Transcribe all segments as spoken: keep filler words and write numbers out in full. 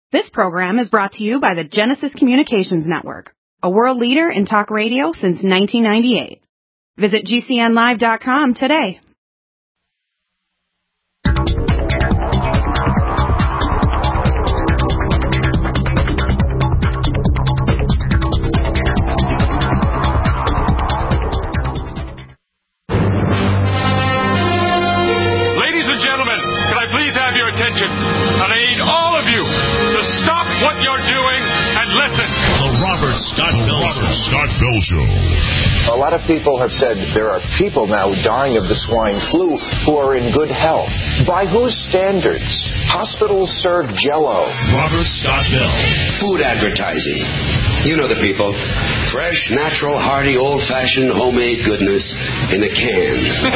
This program is brought to you by the Genesis Communications Network, a world leader in talk radio since nineteen ninety-eight. Visit G C N live dot com today. Ladies and gentlemen, can I please have your attention? And I need all of you to stop what you're doing and listen. The Robert Scott Bell Show. Scott Bell Show. A lot of people have said there are people now dying of the swine flu who are in good health. By whose standards? Hospitals serve Jell-O. Robert Scott Bell. Food advertising. You know the people. Fresh, natural, hearty, old-fashioned, homemade goodness in a can.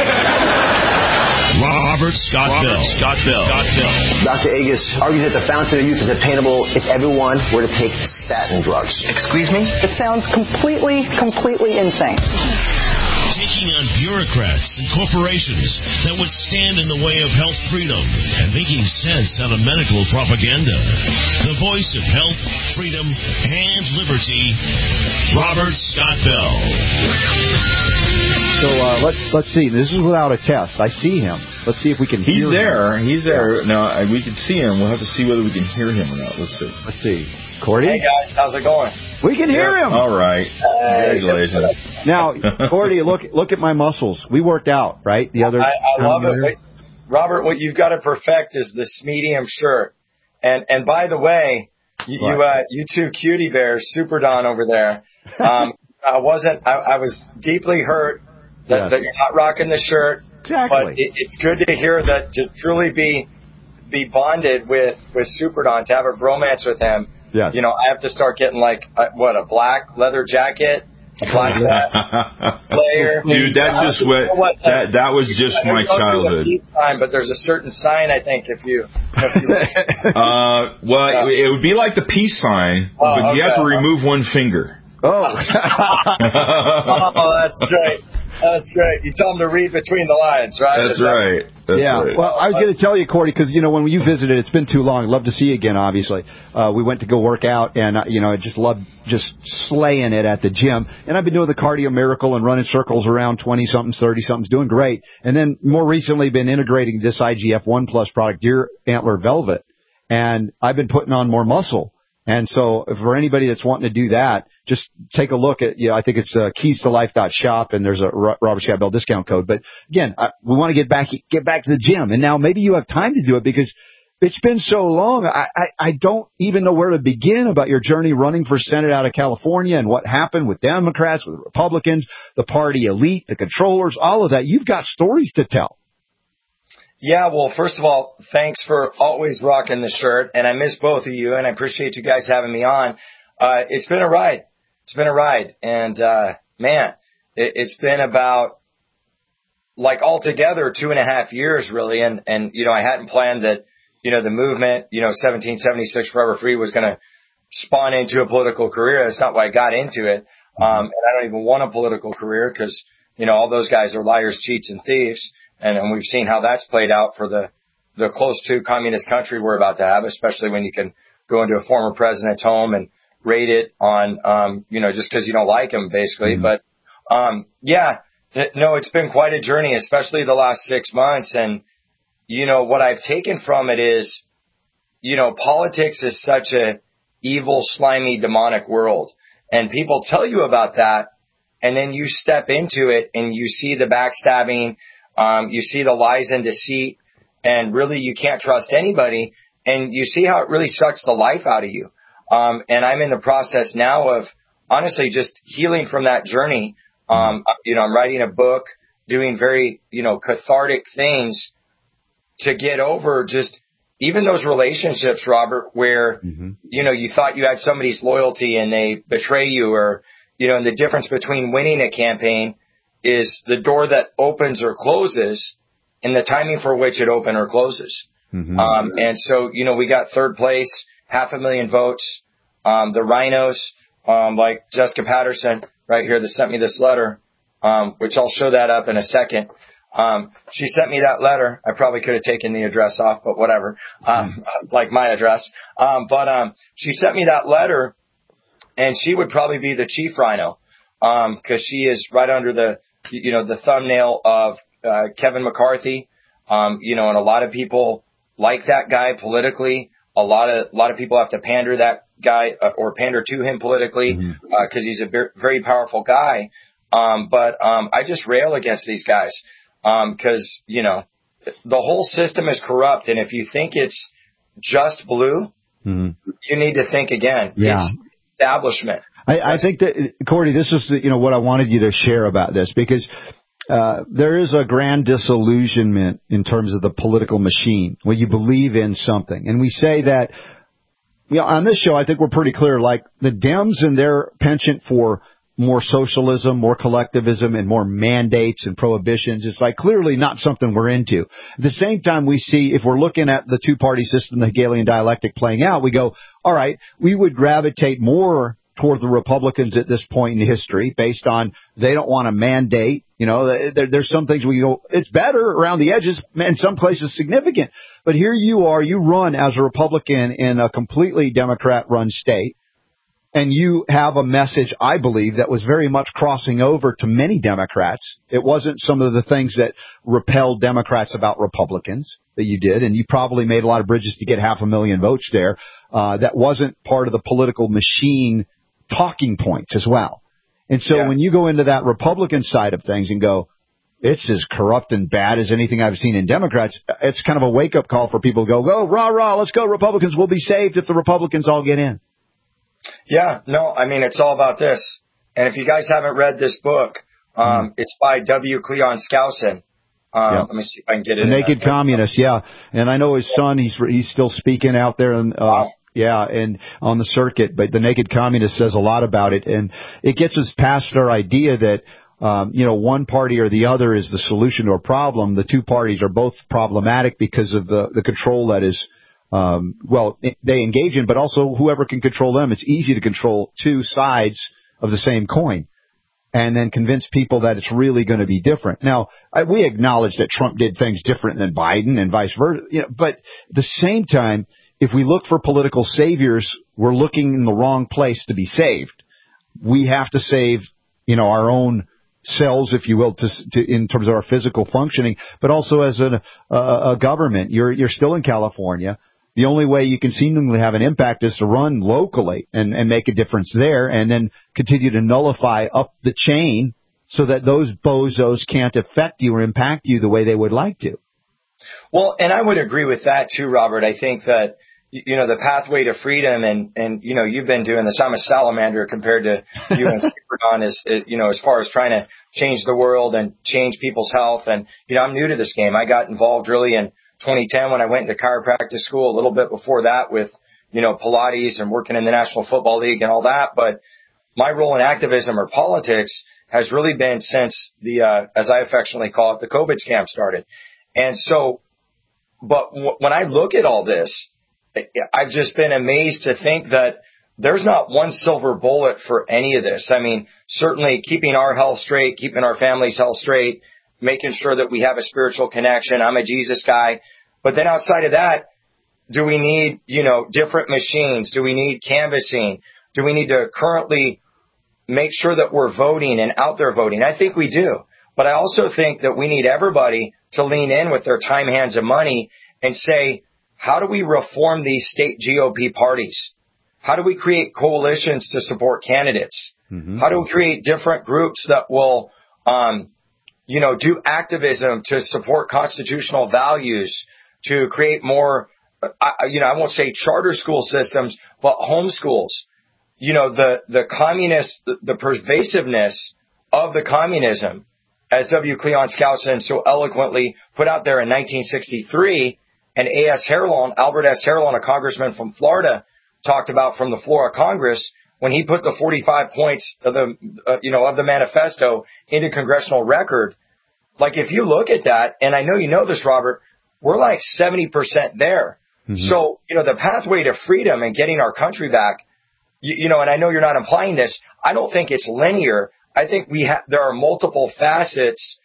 Robert Scott Robert Bell. Scott Bell. Scott Bell. Doctor Agus argues that the fountain of youth is attainable if everyone were to take statin drugs. Excuse me? It sounds completely, completely insane. Taking on bureaucrats and corporations that would stand in the way of health freedom and making sense out of medical propaganda. The voice of health, freedom, and liberty, Robert Scott Bell. So uh, let's let's see. This is without a test. I see him. Let's see if we can He's hear there. him. He's there. Now, we can see him. We'll have to see whether we can hear him or not. Let's see. Let's see. Cordy? Hey, guys. How's it going? We can hear him. All right. Hey. Congratulations. Now, Cordy, look look at my muscles. We worked out, right? The other. I, I love it. Wait, Robert, what you've got to perfect is this medium shirt. And and by the way, you you, uh, you two cutie bears, Super Don over there. Um, I wasn't. I, I was deeply hurt that, yes. that you're not rocking the shirt. Exactly. But it, it's good to hear that to truly be be bonded with with Super Don, to have a bromance with him. Yes. You know, I have to start getting like a, what a black leather jacket. Black player. Dude, that's just what, what that that was just my childhood. Sign, but there's a certain sign, I think, if you. If you uh, well, uh, it would be like the peace sign, oh, but you okay. have to remove one finger. Oh. Oh, that's great. That's great. You tell them to read between the lines, right? That's right. That's yeah. Right. Well, I was going to tell you, Cordy, because, you know, when you visited, it's been too long. Love to see you again, obviously. Uh, we went to go work out, and, uh, you know, I just love just slaying it at the gym. And I've been doing the Cardio Miracle and running circles around twenty-somethings, thirty-somethings, doing great. And then more recently been integrating this I G F one Plus product, Deer Antler Velvet. And I've been putting on more muscle. And so for anybody that's wanting to do that, just take a look at, you know, I think it's uh, keys to life dot shop, and there's a Robert Scott Bell discount code. But again, I, we want to get back, get back to the gym. And now maybe you have time to do it because it's been so long. I, I, I don't even know where to begin about your journey running for Senate out of California and what happened with Democrats, with Republicans, the party elite, the controllers, all of that. You've got stories to tell. Yeah, well, first of all, thanks for always rocking the shirt, and I miss both of you, and I appreciate you guys having me on. Uh, it's been a ride. It's been a ride, and, uh, man, it, it's been about, like, altogether two and a half years, really, and, and, you know, I hadn't planned that, you know, the movement, you know, seventeen seventy-six Forever Free was going to spawn into a political career. That's not why I got into it, um, and I don't even want a political career because, you know, all those guys are liars, cheats, and thieves. And, and we've seen how that's played out for the, the close to communist country we're about to have, especially when you can go into a former president's home and raid it on, um, you know, just because you don't like him, basically. Mm-hmm. But, um, yeah, no, it's been quite a journey, especially the last six months. And, you know, what I've taken from it is, you know, politics is such a evil, slimy, demonic world. And people tell you about that, and then you step into it and you see the backstabbing. Um, you see the lies and deceit, and really you can't trust anybody, and you see how it really sucks the life out of you. Um, and I'm in the process now of honestly just healing from that journey. Um, you know, I'm writing a book, doing very, you know, cathartic things to get over just even those relationships, Robert, where, mm-hmm. you know, you thought you had somebody's loyalty and they betray you, or, you know, and the difference between winning a campaign is the door that opens or closes and the timing for which it opens or closes. Mm-hmm. Um, and so, you know, we got third place, half a million votes. Um, the rhinos, um, like Jessica Patterson right here that sent me this letter, um, which I'll show that up in a second. Um, she sent me that letter. I probably could have taken the address off, but whatever. Um, like my address. Um, but, um, she sent me that letter, and she would probably be the chief rhino. Um, cause she is right under the, you know, the thumbnail of, uh, Kevin McCarthy. Um, you know, and a lot of people like that guy politically. A lot of, a lot of people have to pander that guy uh, or pander to him politically, mm-hmm. uh, cause he's a very, very powerful guy. Um, but, um, I just rail against these guys. Um, cause, you know, the whole system is corrupt. And if you think it's just blue, mm-hmm. you need to think again. Yeah. It's establishment. I, I think that, Cordy, this is, the, you know, what I wanted you to share about this, because, uh, there is a grand disillusionment in terms of the political machine where you believe in something. And we say that, you know, on this show, I think we're pretty clear, like the Dems and their penchant for more socialism, more collectivism, and more mandates and prohibitions. It's like clearly not something we're into. At the same time, we see, if we're looking at the two-party system, the Hegelian dialectic playing out, we go, all right, we would gravitate more toward the Republicans at this point in history based on they don't want to mandate. You know, there, there's some things where you go, it's better around the edges, in some places significant. But here you are, you run as a Republican in a completely Democrat-run state. And you have a message, I believe, that was very much crossing over to many Democrats. It wasn't some of the things that repelled Democrats about Republicans that you did. And you probably made a lot of bridges to get half a million votes there. Uh, that wasn't part of the political machine talking points as well. And so yeah. when you go into that Republican side of things and go, it's as corrupt and bad as anything I've seen in Democrats, it's kind of a wake-up call for people to go, go, rah, rah, let's go, Republicans. We'll be saved if the Republicans all get in. Yeah, no, I mean, it's all about this. And if you guys haven't read this book, um, mm. it's by W. Cleon Skousen. Um, yeah. Let me see if I can get it. The Naked that. Communist, yeah. And I know his son, he's he's still speaking out there, and uh, wow. yeah, and on the circuit. But the Naked Communist says a lot about it, and it gets us past our idea that um, you know one party or the other is the solution to a problem. The two parties are both problematic because of the the control that is. Um, well, they engage in, but also whoever can control them. It's easy to control two sides of the same coin and then convince people that it's really going to be different. Now, I, we acknowledge that Trump did things different than Biden and vice versa, you know, but at the same time, if we look for political saviors, we're looking in the wrong place to be saved. We have to save, you know, our own selves, if you will, to, to in terms of our physical functioning, but also as a, a, a government. You're, you're still in California. The only way you can seemingly have an impact is to run locally and, and make a difference there, and then continue to nullify up the chain so that those bozos can't affect you or impact you the way they would like to. Well, and I would agree with that too, Robert. I think that, you know, the pathway to freedom, and, and, you know, you've been doing this. I'm a salamander compared to you and Don, is, you know, as far as trying to change the world and change people's health. And, you know, I'm new to this game. I got involved really in twenty ten when I went into chiropractic school, a little bit before that with, you know, Pilates and working in the National Football League and all that. But my role in activism or politics has really been since the, uh, as I affectionately call it, the COVID scam started. And so, but w- when I look at all this, I've just been amazed to think that there's not one silver bullet for any of this. I mean, certainly keeping our health straight, keeping our family's health straight, making sure that we have a spiritual connection. I'm a Jesus guy. But then outside of that, do we need, you know, different machines? Do we need canvassing? Do we need to currently make sure that we're voting and out there voting? I think we do. But I also think that we need everybody to lean in with their time, hands, and money and say, how do we reform these state G O P parties? How do we create coalitions to support candidates? Mm-hmm. How do we create different groups that will, um, you know, do activism to support constitutional values, to create more, uh, you know, I won't say charter school systems, but home schools. You know, the, the communist, the, the pervasiveness of the communism, as W. Cleon Skousen so eloquently put out there in nineteen sixty-three, and A S. Herlon, Albert S. Herlon, a congressman from Florida, talked about from the floor of Congress when he put the forty-five points of the, uh, you know, of the manifesto into congressional record. Like, if you look at that, and I know you know this, Robert, we're like seventy percent there. Mm-hmm. So, you know, the pathway to freedom and getting our country back, you, you know, and I know you're not implying this, I don't think it's linear. I think we have, there are multiple facets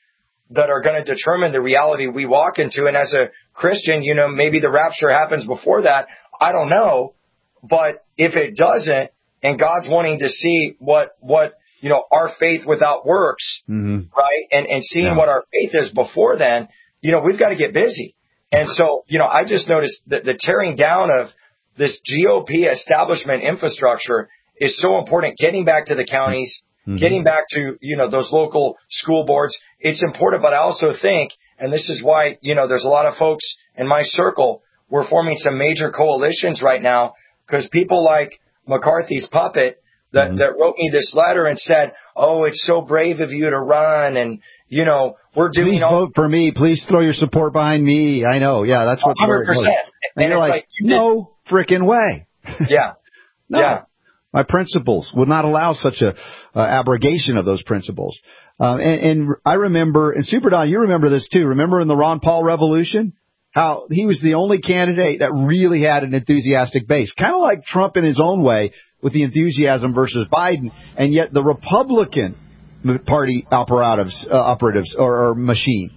that are going to determine the reality we walk into. And as a Christian, you know, maybe the rapture happens before that. I don't know. But if it doesn't, and God's wanting to see what, what, you know, our faith without works, mm-hmm. right? And, and seeing yeah. what our faith is before then, you know, we've got to get busy. And so, you know, I just noticed that the tearing down of this G O P establishment infrastructure is so important. Getting back to the counties, mm-hmm. getting back to, you know, those local school boards. It's important, but I also think, and this is why, you know, there's a lot of folks in my circle, we're forming some major coalitions right now because people like McCarthy's puppet that, mm-hmm. that wrote me this letter and said, oh, it's so brave of you to run. And, you know, we're doing Please all- vote for me. Please throw your support behind me. I know. Yeah, that's what. one hundred percent. And, and you're like, like no freaking way. Yeah. no. Yeah. My principles would not allow such a uh, abrogation of those principles. Uh, and, and I remember, and Super Don, you remember this too. Remember in the Ron Paul revolution, how he was the only candidate that really had an enthusiastic base, kind of like Trump in his own way with the enthusiasm versus Biden. And yet the Republican Party operatives, uh, operatives or, or machine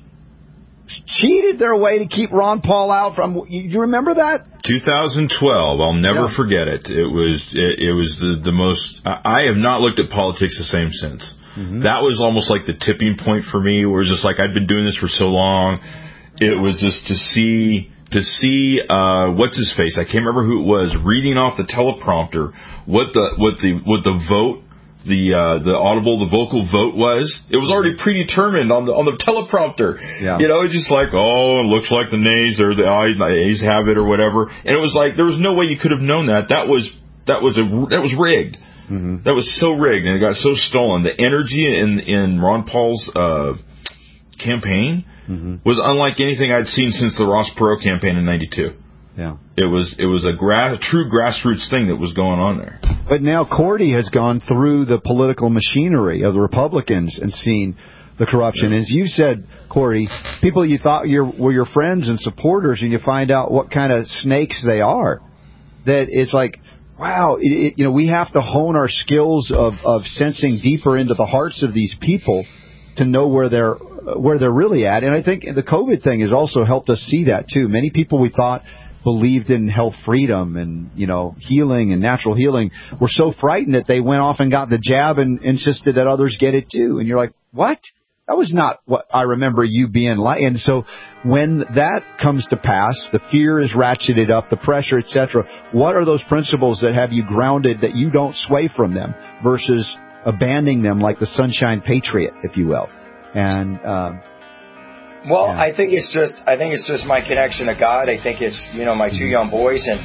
cheated their way to keep Ron Paul out from. You, you remember that? twenty twelve. I'll never yeah. forget it. It was it, it was the, the most. I have not looked at politics the same since. Mm-hmm. That was almost like the tipping point for me, where it's just like I'd been doing this for so long. It was just to see to see uh, what's his face. I can't remember who it was reading off the teleprompter what the what the what the vote. The uh, the audible, the vocal vote was. It was already predetermined on the on the teleprompter. Yeah. You know, it's just like, oh, it looks like the nays or the ayes, the ayes have it or whatever. And it was like there was no way you could have known that. That was that was a that was rigged. Mm-hmm. That was so rigged, and it got so stolen. The energy in in Ron Paul's uh, campaign mm-hmm. was unlike anything I'd seen since the Ross Perot campaign in ninety-two. Yeah, it was it was a, gra- a true grassroots thing that was going on there. But now Cordy has gone through the political machinery of the Republicans and seen the corruption. As you said, Cordy, people you thought you were your friends and supporters, and you find out what kind of snakes they are. That it's like, wow, it, it, you know, we have to hone our skills of, of sensing deeper into the hearts of these people to know where they're where they're really at. And I think the COVID thing has also helped us see that too. Many people we thought believed in health freedom and, you know, healing and natural healing were so frightened that they went off and got the jab and insisted that others get it too. And you're like, what? That was not what I remember you being like. And so when that comes to pass, the fear is ratcheted up, the pressure, et cetera. What are those principles that have you grounded that you don't sway from them versus abandoning them like the Sunshine Patriot, if you will? And, um, Well, yeah. I think it's just I think it's just my connection to God. I think it's, you know, my two young boys and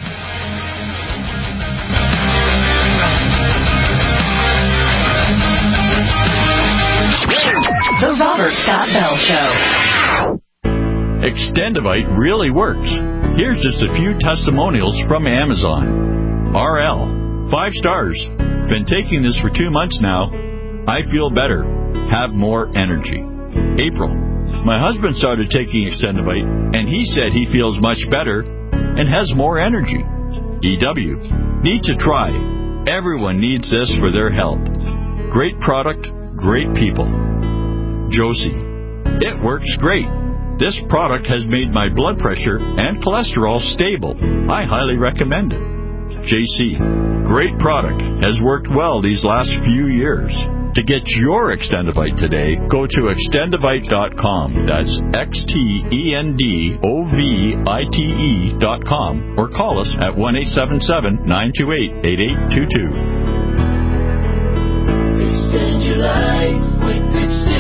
The Robert Scott Bell Show. Extendivite really works. Here's just a few testimonials from Amazon. R L, five stars. Been taking this for two months now. I feel better. Have more energy. April, my husband started taking Extendivite, and he said he feels much better and has more energy. E W, need to try. Everyone needs this for their health. Great product, great people. Josie, it works great. This product has made my blood pressure and cholesterol stable. I highly recommend it. J C, great product. Has worked well these last few years. To get your Extendivite today, go to extendivite dot com. That's X T E N D O V I T E dot com. Or call us at one eight seven seven, nine two eight, eight eight two two. Extend your life with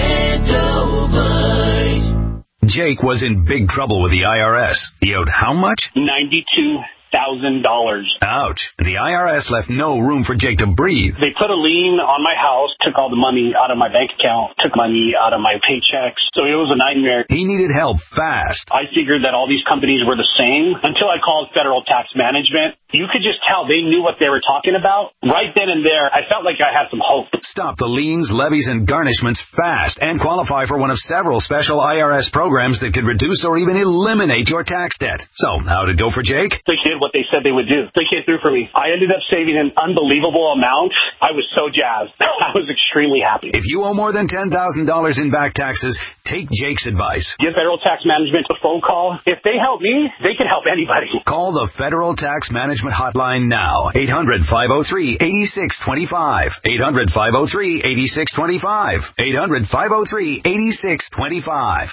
Extendivite. Jake was in big trouble with the I R S. He owed how much? ninety-two thousand dollars. Ouch. The I R S left no room for Jake to breathe. They put a lien on my house, took all the money out of my bank account, took money out of my paychecks. So it was a nightmare. He needed help fast. I figured that all these companies were the same until I called Federal Tax Management. You could just tell they knew what they were talking about. Right then and there, I felt like I had some hope. Stop the liens, levies, and garnishments fast and qualify for one of several special I R S programs that could reduce or even eliminate your tax debt. So, how'd it go for Jake? They did what they said they would do. They came through for me. I ended up saving an unbelievable amount. I was so jazzed. I was extremely happy. If you owe more than ten thousand dollars in back taxes, Take Jake's advice. Give Federal Tax Management a phone call. If they help me, they can help anybody. Call the Federal Tax Management Hotline now. eight hundred, five oh three, eight six two five. eight hundred, five oh three, eight six two five. eight hundred, five oh three, eight six two five.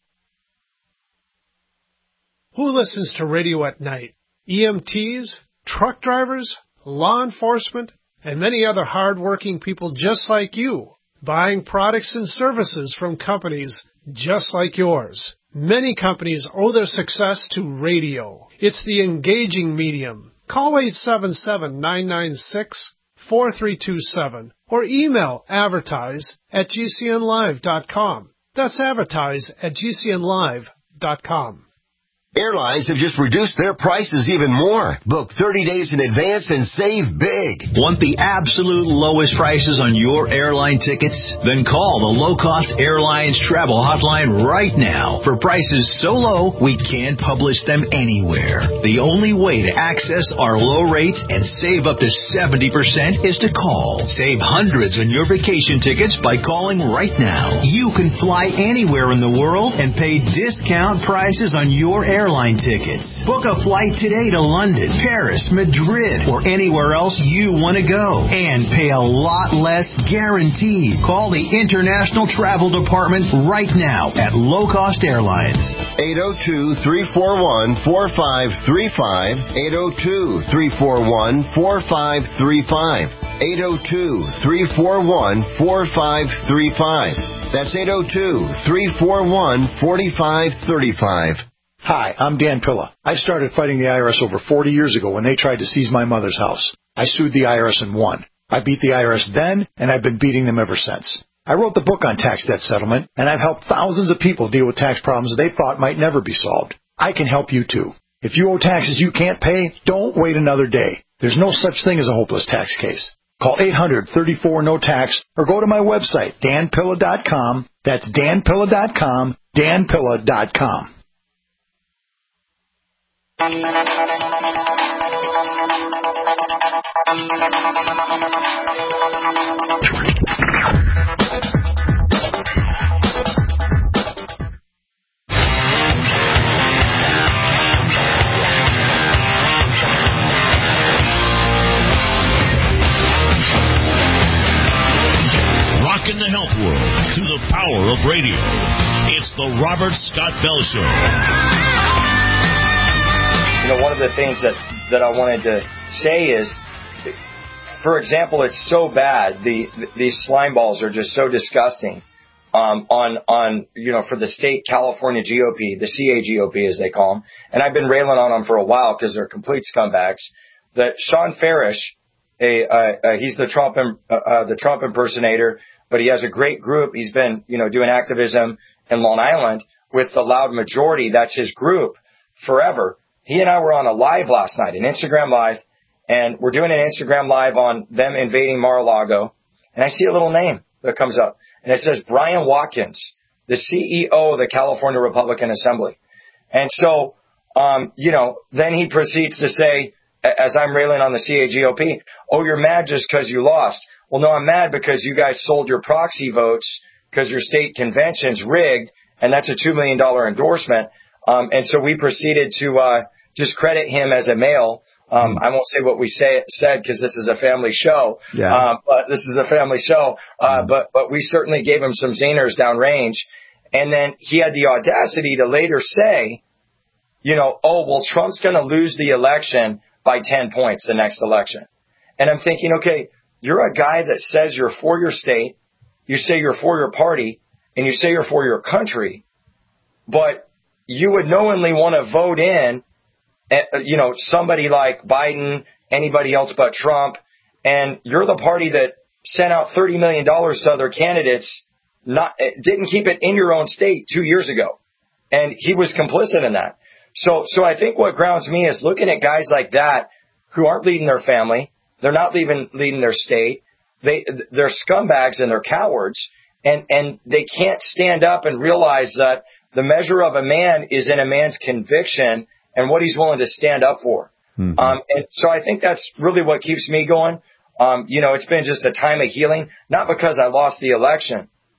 Who listens to radio at night? E M Ts, truck drivers, law enforcement, and many other hard-working people just like you, buying products and services from companies just like yours. Many companies owe their success to radio. It's the engaging medium. Call eight seven seven, nine nine six, four three two seven or email advertise at g c n live dot com. That's advertise at g c n live dot com. Airlines have just reduced their prices even more. Book thirty days in advance and save big. Want the absolute lowest prices on your airline tickets? Then call the Low Cost Airlines Travel Hotline right now. For prices so low, we can't publish them anywhere. The only way to access our low rates and save up to seventy percent is to call. Save hundreds on your vacation tickets by calling right now. You can fly anywhere in the world and pay discount prices on your airline airline tickets. Book a flight today to London, Paris, Madrid, or anywhere else you want to go. And pay a lot less guaranteed. Call the International Travel Department right now at Low Cost Airlines. eight oh two, three four one, four five three five. eight oh two, three four one, four five three five. eight oh two, three four one, four five three five. That's eight oh two, three four one, four five three five. Hi, I'm Dan Pilla. I started fighting the I R S over forty years ago when they tried to seize my mother's house. I sued the I R S and won. I beat the I R S then, and I've been beating them ever since. I wrote the book on tax debt settlement, and I've helped thousands of people deal with tax problems they thought might never be solved. I can help you too. If you owe taxes you can't pay, don't wait another day. There's no such thing as a hopeless tax case. Call eight hundred, thirty-four, no tax or go to my website, dan pilla dot com. That's dan pilla dot com, dan pilla dot com. Rockin' the health world through the power of radio. It's the Robert Scott Bell Show. You know, one of the things that, that I wanted to say is, for example, it's so bad. The, these slime balls are just so disgusting. Um, on, on, you know, for the state California G O P, the C A G O P as they call them. And I've been railing on them for a while because they're complete scumbags. That Sean Farish, a, uh, uh, he's the Trump, uh, uh, the Trump impersonator, but he has a great group. He's been, you know, doing activism in Long Island with the Loud Majority. That's his group forever. He and I were on a live last night, an Instagram live, and we're doing an Instagram live on them invading Mar-a-Lago. And I see a little name that comes up, and it says Brian Watkins, the C E O of the California Republican Assembly. And so, um, you know, then he proceeds to say, as I'm railing on the C A G O P, oh, you're mad just because you lost. Well, no, I'm mad because you guys sold your proxy votes because your state convention's rigged, and that's a two million dollars endorsement. Um, and so we proceeded to uh, just credit him as a male. Um, I won't say what we say, said because this is a family show. Yeah. Uh, but this is a family show. Uh, but but we certainly gave him some zingers downrange. And then he had the audacity to later say, you know, oh, well, Trump's going to lose the election by ten points the next election. And I'm thinking, okay, you're a guy that says you're for your state, you say you're for your party, and you say you're for your country, but you would knowingly want to vote in, you know, somebody like Biden, anybody else but Trump, and you're the party that sent out thirty million dollars to other candidates, not didn't keep it in your own state two years ago. And he was complicit in that. So so I think what grounds me is looking at guys like that who aren't leading their family, they're not leading, leading their state, they, they're scumbags and they're cowards, and, and they can't stand up and realize that the measure of a man is in a man's conviction and what he's willing to stand up for. Mm-hmm. Um, and so I think that's really what keeps me going. Um, you know, it's been just a time of healing, not because I lost the election,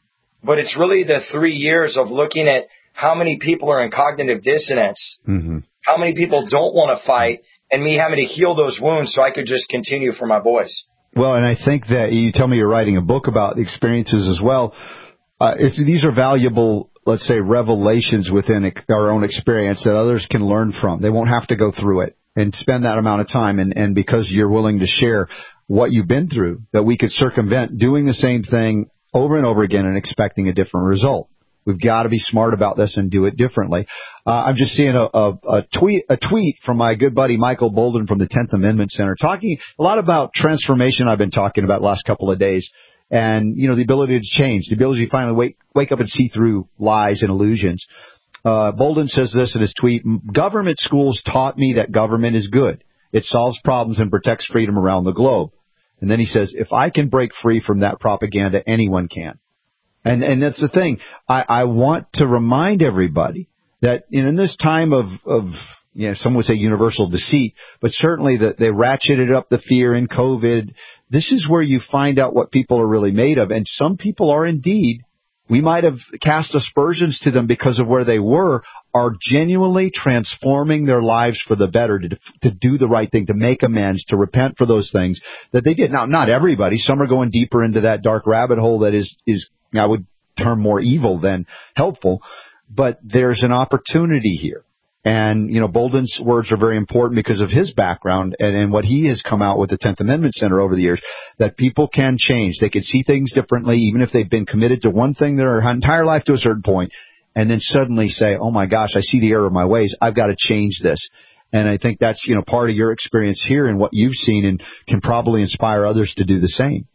but it's really the three years of looking at how many people are in cognitive dissonance, mm-hmm. how many people don't want to fight, and me having to heal those wounds so I could just continue for my boys. Well, and I think that you tell me you're writing a book about experiences as well. Uh, it's, these are valuable, let's say, revelations within our own experience that others can learn from. They won't have to go through it and spend that amount of time. And, and because you're willing to share what you've been through, that we could circumvent doing the same thing over and over again and expecting a different result. We've got to be smart about this and do it differently. Uh, I'm just seeing a, a, a tweet a tweet from my good buddy Michael Bolden from the tenth Amendment Center, talking a lot about transformation I've been talking about the last couple of days. And, you know, the ability to change, the ability to finally wake, wake up and see through lies and illusions. Uh, Bolden says this in his tweet: government schools taught me that government is good. It solves problems and protects freedom around the globe. And then he says, if I can break free from that propaganda, anyone can. And, and that's the thing. I, I want to remind everybody that in this time of, of, you know, some would say universal deceit, but certainly that they ratcheted up the fear in COVID. This is where you find out what people are really made of. And some people are indeed, we might have cast aspersions to them because of where they were, are genuinely transforming their lives for the better, to, to do the right thing, to make amends, to repent for those things that they did. Now, not everybody. Some are going deeper into that dark rabbit hole that is, is I would term more evil than helpful. But there's an opportunity here. And, you know, Bolden's words are very important because of his background and, and what he has come out with the tenth Amendment Center over the years, that people can change. They can see things differently, even if they've been committed to one thing their entire life to a certain point, and then suddenly say, oh, my gosh, I see the error of my ways. I've got to change this. And I think that's, you know, part of your experience here and what you've seen, and can probably inspire others to do the same.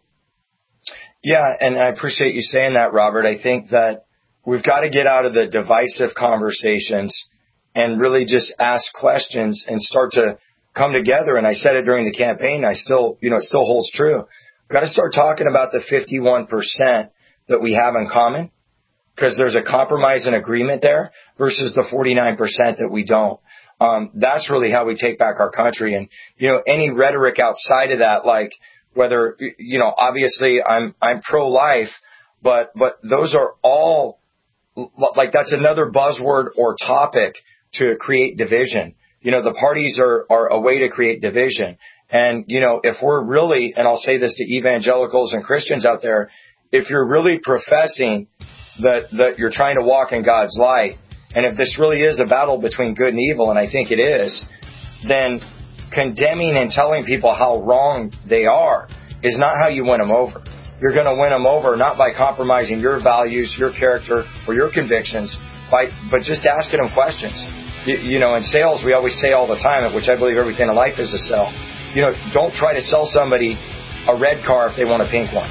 Yeah, and I appreciate you saying that, Robert. I think that we've got to get out of the divisive conversations and really just ask questions and start to come together. And I said it during the campaign. I still, you know, it still holds true. We've got to start talking about the fifty-one percent that we have in common, because there's a compromise and agreement there versus the forty-nine percent that we don't. Um, that's really how we take back our country. And, you know, any rhetoric outside of that, like whether, you know, obviously I'm, I'm pro-life, but, but those are all, like, that's another buzzword or topic to create division. You know, the parties are, are a way to create division. And, you know, if we're really, and I'll say this to evangelicals and Christians out there, if you're really professing that, that you're trying to walk in God's light, and if this really is a battle between good and evil, and I think it is, then condemning and telling people how wrong they are is not how you win them over. You're going to win them over not by compromising your values, your character, or your convictions, by, but just asking them questions. You, you know, in sales, we always say all the time, which I believe everything in life is a sell. You know, don't try to sell somebody a red car if they want a pink one.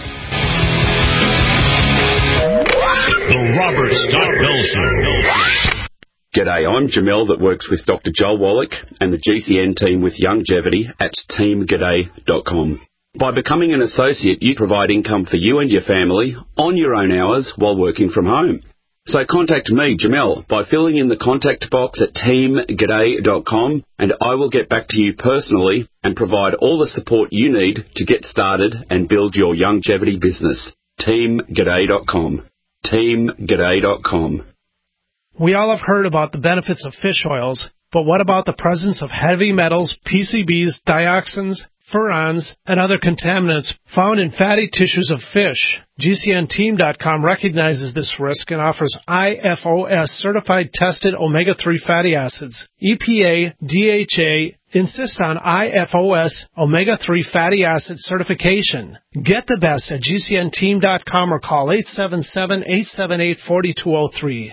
The Robert Scott Bell Show. G'day, I'm Jamel that works with Doctor Joel Wallach and the G C N team with Longevity at team g'day dot com. By becoming an associate, you provide income for you and your family on your own hours while working from home. So contact me, Jamel, by filling in the contact box at team g'day dot com, and I will get back to you personally and provide all the support you need to get started and build your longevity business. team g'day dot com. team g'day dot com. We all have heard about the benefits of fish oils, but what about the presence of heavy metals, P C Bs, dioxins, furans, and other contaminants found in fatty tissues of fish? G C N team dot com recognizes this risk and offers I F O S certified tested omega three fatty acids. E P A, D H A insist on I F O S omega three fatty acid certification. Get the best at G C N team dot com or call eight seven seven, eight seven eight, four two zero three.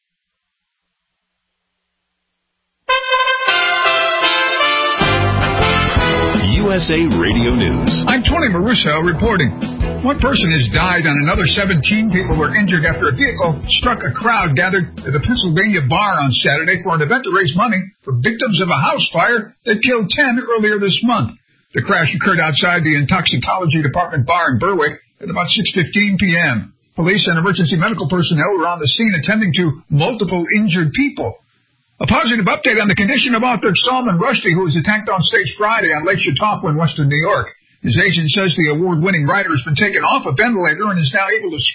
U S A Radio News. I'm Tony Maruso reporting. One person has died and another seventeen people were injured after a vehicle struck a crowd gathered at the Pennsylvania Bar on Saturday for an event to raise money for victims of a house fire that killed ten earlier this month. The crash occurred outside the Intoxicology Department Bar in Berwick at about six fifteen p.m. Police and emergency medical personnel were on the scene attending to multiple injured people. A positive update on the condition of author Salman Rushdie, who was attacked on stage Friday on Lake Chautauqua in western New York. His agent says the award-winning writer has been taken off a ventilator and is now able to speak.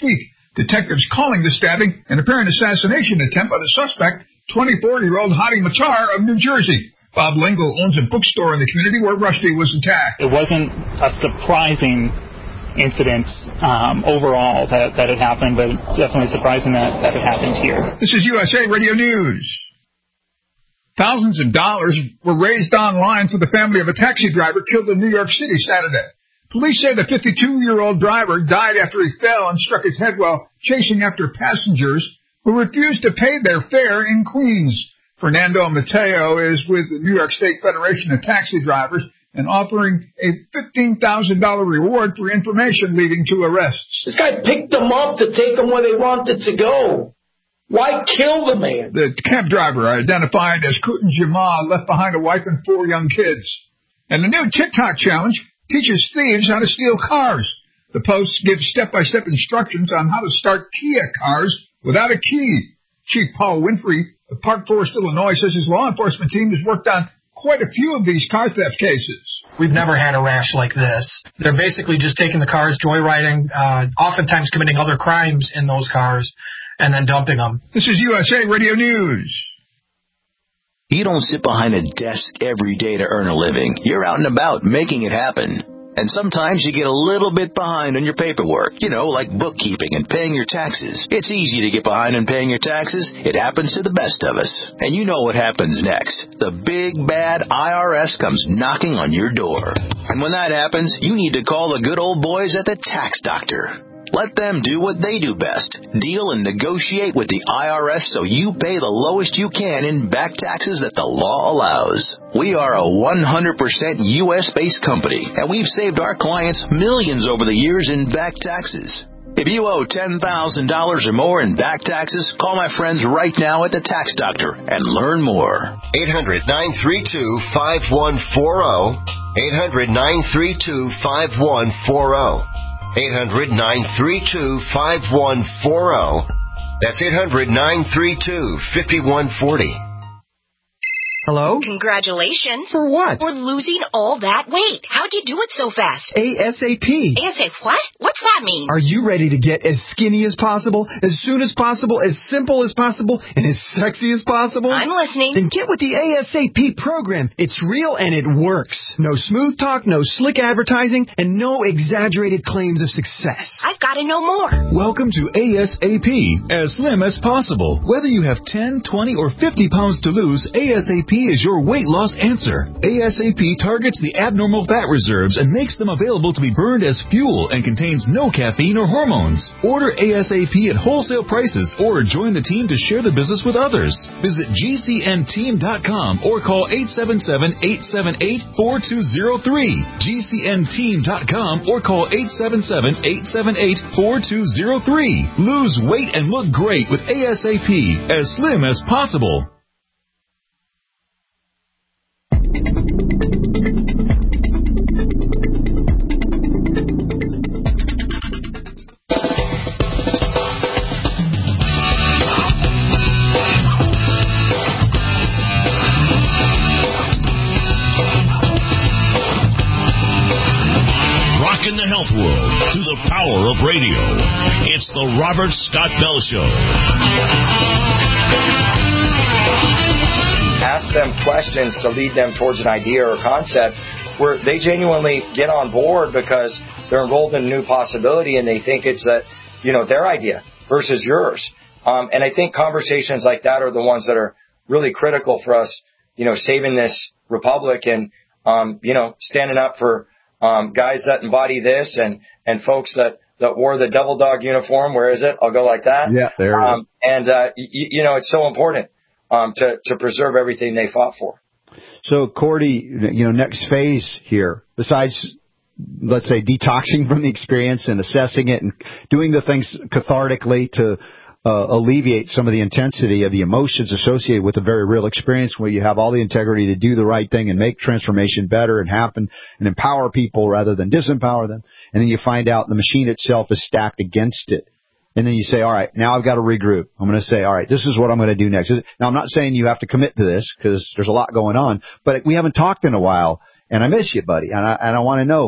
Detectives calling the stabbing an apparent assassination attempt by the suspect, twenty-four-year-old Hadi Machar of New Jersey. Bob Lingle owns a bookstore in the community where Rushdie was attacked. It wasn't a surprising incident um, overall that, that it happened, but definitely surprising that, that it happened here. This is U S A Radio News. Thousands of dollars were raised online for the family of a taxi driver killed in New York City Saturday. Police say the fifty-two-year-old driver died after he fell and struck his head while chasing after passengers who refused to pay their fare in Queens. Fernando Mateo is with the New York State Federation of Taxi Drivers and offering a fifteen thousand dollars reward for information leading to arrests. This guy picked them up to take them where they wanted to go. Why kill the man? The cab driver, identified as Kutin Jamal, left behind a wife and four young kids. And the new TikTok challenge teaches thieves how to steal cars. The post gives step-by-step instructions on how to start Kia cars without a key. Chief Paul Winfrey of Park Forest, Illinois, says his law enforcement team has worked on quite a few of these car theft cases. We've never had a rash like this. They're basically just taking the cars, joyriding, uh, oftentimes committing other crimes in those cars, and then dumping them. This is U S A Radio News. You don't sit behind a desk every day to earn a living. You're out and about making it happen. And sometimes you get a little bit behind on your paperwork, you know, like bookkeeping and paying your taxes. It's easy to get behind on paying your taxes. It happens to the best of us. And you know what happens next. The big, bad I R S comes knocking on your door. And when that happens, you need to call the good old boys at the Tax Doctor. Let them do what they do best. Deal and negotiate with the I R S so you pay the lowest you can in back taxes that the law allows. We are a one hundred percent U S-based company, and we've saved our clients millions over the years in back taxes. If you owe ten thousand dollars or more in back taxes, call my friends right now at the Tax Doctor and learn more. eight hundred, nine three two, five one four zero. eight hundred, nine three two, five one four zero. eight hundred, nine three two, five one four zero. That's eight hundred, nine three two, five one four zero. Hello? Congratulations. For what? For losing all that weight. How'd you do it so fast? ASAP. ASAP what? What's that mean? Are you ready to get as skinny as possible, as soon as possible, as simple as possible, and as sexy as possible? I'm listening. Then get with the ASAP program. It's real and it works. No smooth talk, no slick advertising, and no exaggerated claims of success. I've got to know more. Welcome to ASAP, as slim as possible. Whether you have ten, twenty, or fifty pounds to lose, ASAP is your weight loss answer. ASAP targets the abnormal fat reserves and makes them available to be burned as fuel and contains no caffeine or hormones. Order ASAP at wholesale prices or join the team to share the business with others. Visit G C N team dot com or call eight seven seven, eight seven eight, four two zero three. G C N team dot com or call eight seven seven, eight seven eight, four two zero three. Lose weight and look great with ASAP, as slim as possible. Rockin' the health world through the power of radio. It's the Robert Scott Bell Show. Ask them questions to lead them towards an idea or concept where they genuinely get on board because they're involved in a new possibility and they think it's a, you know, their idea versus yours. Um, and I think conversations like that are the ones that are really critical for us, you know, saving this republic and, um, you know, standing up for um, guys that embody this and, and folks that, that wore the devil dog uniform. Where is it? I'll go like that. Yeah, there it um, is. And, uh, y- you know, it's so important um, to, to preserve everything they fought for. So, Cordy, you know, next phase here, besides, let's say, detoxing from the experience and assessing it and doing the things cathartically to uh, alleviate some of the intensity of the emotions associated with a very real experience where you have all the integrity to do the right thing and make transformation better and happen and empower people rather than disempower them. And then you find out the machine itself is stacked against it. And then you say, all right, now I've got to regroup. I'm going to say, all right, this is what I'm going to do next. Now, I'm not saying you have to commit to this because there's a lot going on, but we haven't talked in a while, and I miss you, buddy. And I, and I want to know,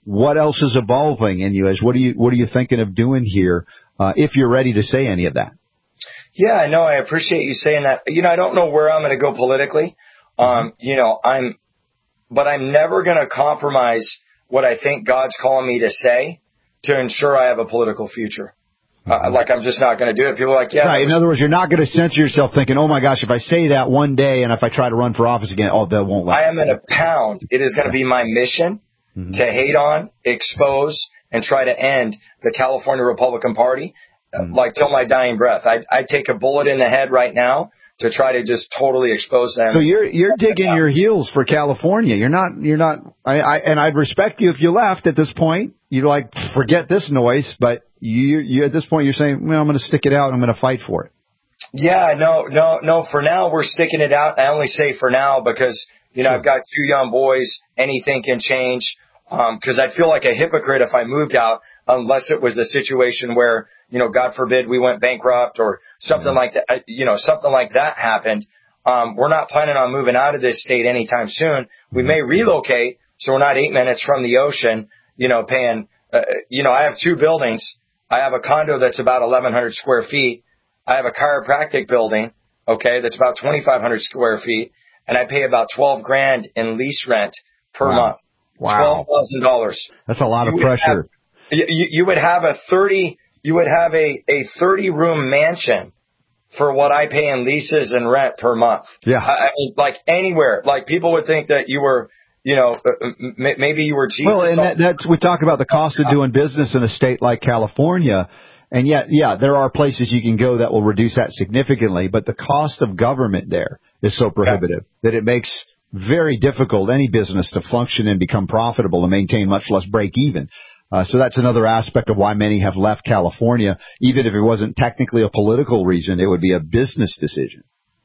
what else is evolving in you? As what are you what are you thinking of doing here? Uh, if you're ready to say any of that. Yeah, no, I appreciate you saying that. You know, I don't know where I'm going to go politically. Um, you know, I'm, but I'm never going to compromise what I think God's calling me to say to ensure I have a political future. Uh, like, I'm just not going to do it. People are like, yeah. Right. In other words, you're not going to censor yourself thinking, oh, my gosh, if I say that one day and if I try to run for office again, oh, that won't let I am going to pound. It is going to be my mission mm-hmm. to hate on, expose, and try to end the California Republican Party, mm-hmm. like till my dying breath. I'd, I'd take a bullet in the head right now to try to just totally expose them. So you're you're digging your heels for California. You're not you're not. I, I and I'd respect you if you left at this point. You'd like forget this noise, but you you at this point you're saying, well, I'm going to stick it out. I'm going to fight for it. Yeah, no, no, no. For now, we're sticking it out. I only say for now because you know sure. I've got two young boys. Anything can change. Because um, I'd feel like a hypocrite if I moved out unless it was a situation where, you know, God forbid we went bankrupt or something mm-hmm. like that, you know, something like that happened. Um, we're not planning on moving out of this state anytime soon. We may relocate, so we're not eight minutes from the ocean, you know, paying, uh, you know, I have two buildings. I have a condo that's about eleven hundred square feet. I have a chiropractic building, okay, that's about twenty-five hundred square feet, and I pay about twelve grand in lease rent per wow. month. Wow. Twelve thousand dollars. That's a lot of pressure. Have, you, you would have a thirty. You would have a a thirty room mansion for what I pay in leases and rent per month. Yeah. I, I mean, like anywhere. Like people would think that you were, you know, maybe you were Jesus. Well, and that, that's we talk about the cost of doing business in a state like California, and yet, yeah, there are places you can go that will reduce that significantly, but the cost of government there is so prohibitive yeah. that it makes very difficult any business to function and become profitable and maintain, much less break even. Uh, so that's another aspect of why many have left California. Even if it wasn't technically a political reason, it would be a business decision.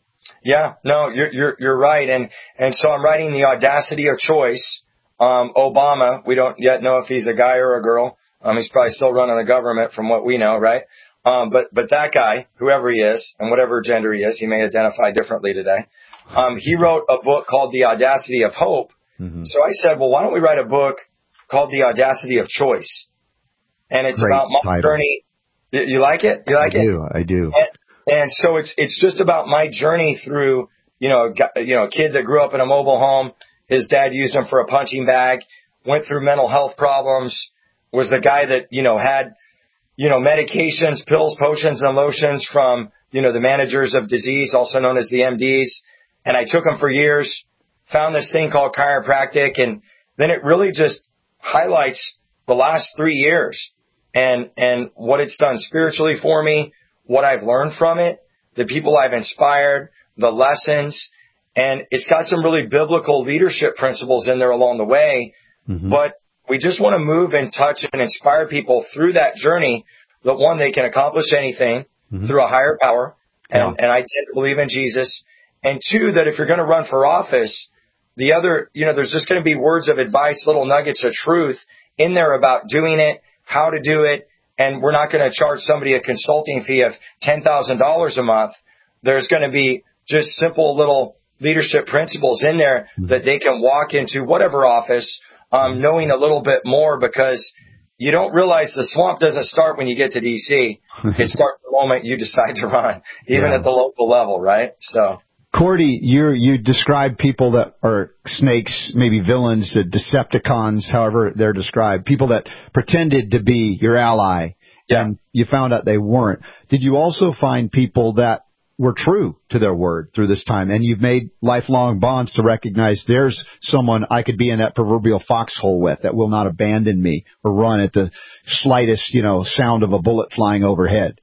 Yeah, no, you're you're you're right, and and so I'm writing The Audacity of Choice. Um, Obama, we don't yet know if he's a guy or a girl. Um, he's probably still running the government, from what we know, right? Um, but but that guy, whoever he is, and whatever gender he is, he may identify differently today. Um, he wrote a book called The Audacity of Hope. Mm-hmm. So I said, well, why don't we write a book called The Audacity of Choice? And it's Great about my title. journey. You like it? You like I it? do. I do. And, and so it's it's just about my journey through, you know, you know, a kid that grew up in a mobile home. His dad used him for a punching bag, went through mental health problems, was the guy that, you know, had, you know, medications, pills, potions, and lotions from, you know, the managers of disease, also known as the M Ds. And I took them for years, found this thing called chiropractic, and then it really just highlights the last three years and, and what it's done spiritually for me, what I've learned from it, the people I've inspired, the lessons, and it's got some really biblical leadership principles in there along the way. Mm-hmm. But we just want to move and touch and inspire people through that journey that, one, they can accomplish anything mm-hmm. through a higher power, and, yeah. and I tend to believe in Jesus. And two, that if you're going to run for office, the other, you know, there's just going to be words of advice, little nuggets of truth in there about doing it, how to do it. And we're not going to charge somebody a consulting fee of ten thousand dollars a month. There's going to be just simple little leadership principles in there that they can walk into whatever office, um, knowing a little bit more, because you don't realize the swamp doesn't start when you get to D C. It starts the moment you decide to run, even yeah. at the local level, right? So. Cordy, you you describe people that are snakes, maybe villains, uh, Decepticons, however they're described, people that pretended to be your ally, yeah. and you found out they weren't. Did you also find people that were true to their word through this time, and you've made lifelong bonds to recognize there's someone I could be in that proverbial foxhole with that will not abandon me or run at the slightest, you know, sound of a bullet flying overhead?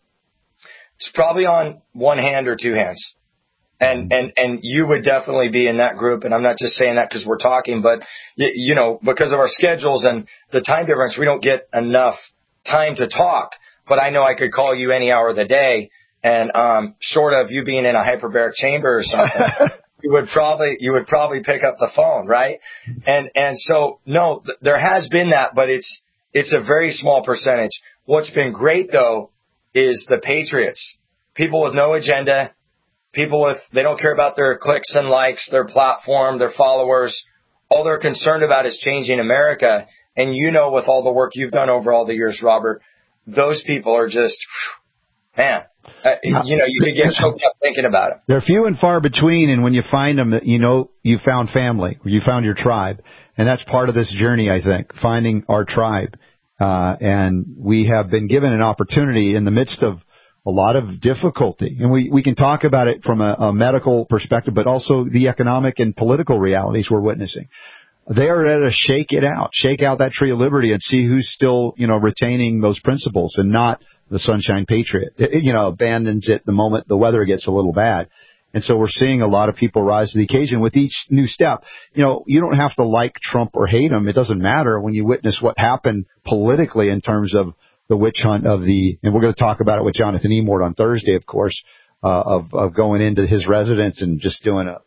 It's probably on one hand or two hands. And, and, and you would definitely be in that group. And I'm not just saying that because we're talking, but, you, you know, because of our schedules and the time difference, we don't get enough time to talk. But I know I could call you any hour of the day. And, um, short of you being in a hyperbaric chamber or something, you would probably, you would probably pick up the phone, right? And, and so, no, th- there has been that, but it's, it's a very small percentage. What's been great though is the patriots, people with no agenda. People with, they don't care about their clicks and likes, their platform, their followers. all they're concerned about is changing America. And you know, with all the work you've done over all the years, Robert, those people are just, man, uh, you know, you could get choked up thinking about them. They're few and far between, and when you find them, you know you found family, you found your tribe. And that's part of this journey, I think, finding our tribe. Uh, and we have been given an opportunity in the midst of a lot of difficulty. And we, we can talk about it from a, a medical perspective, but also the economic and political realities we're witnessing. They are ready to shake it out, shake out that tree of liberty and see who's still, you know, retaining those principles and not the Sunshine Patriot, it, you know, abandons it the moment the weather gets a little bad. And so we're seeing a lot of people rise to the occasion with each new step. You know, you don't have to like Trump or hate him. It doesn't matter when you witness what happened politically in terms of the witch hunt of the, and we're going to talk about it with Jonathan Emord on Thursday, of course, uh, of, of going into his residence and just doing a,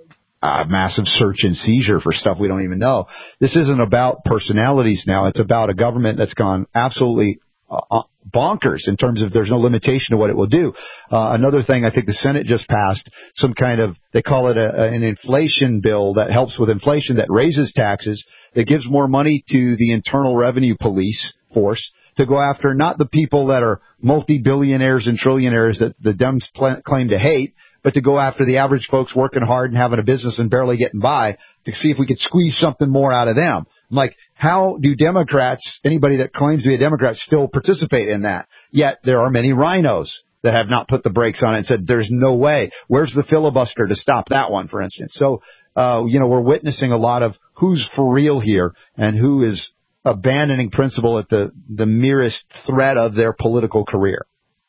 a massive search and seizure for stuff we don't even know. This isn't about personalities now. It's about a government that's gone absolutely uh, bonkers in terms of there's no limitation to what it will do. Uh, another thing, I think the Senate just passed some kind of, they call it a, an inflation bill that helps with inflation, that raises taxes, that gives more money to the Internal Revenue Police force to go after not the people that are multi-billionaires and trillionaires that the Dems pl- claim to hate, but to go after the average folks working hard and having a business and barely getting by to see if we could squeeze something more out of them. I'm like, how do Democrats, anybody that claims to be a Democrat, still participate in that? Yet there are many rhinos that have not put the brakes on it and said, there's no way. Where's the filibuster to stop that one, for instance? So, uh, you know, we're witnessing a lot of who's for real here and who is abandoning principle at the, the merest threat of their political career.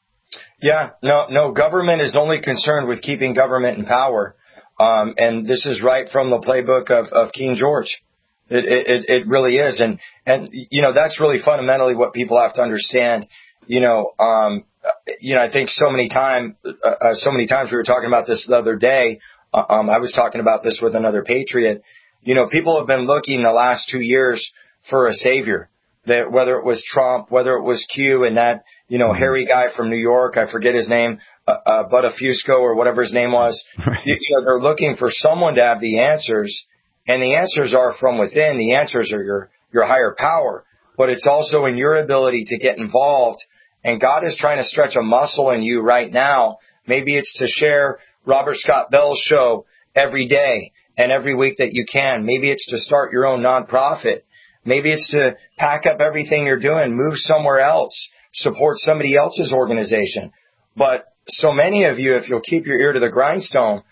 Yeah, no, no, government is only concerned with keeping government in power. Um, and this is right from the playbook of, of King George. It, it, it really is. And, and, you know, that's really fundamentally what people have to understand. You know, um, you know, I think so many time, uh, so many times we were talking about this the other day. Uh, um, I was talking about this with another patriot. You know, people have been looking the last two years for a savior, that whether it was Trump, whether it was Q and that, you know, hairy guy from New York, I forget his name, uh, uh, Buttafusco or whatever his name was. Right. You, you know, they're looking for someone to have the answers. And the answers are from within. The answers are your, your higher power. But it's also in your ability to get involved. And God is trying to stretch a muscle in you right now. Maybe it's to share Robert Scott Bell's show every day and every week that you can. Maybe it's to start your own nonprofit. Maybe it's to pack up everything you're doing, move somewhere else, support somebody else's organization. But so many of you, if you'll keep your ear to the grindstone,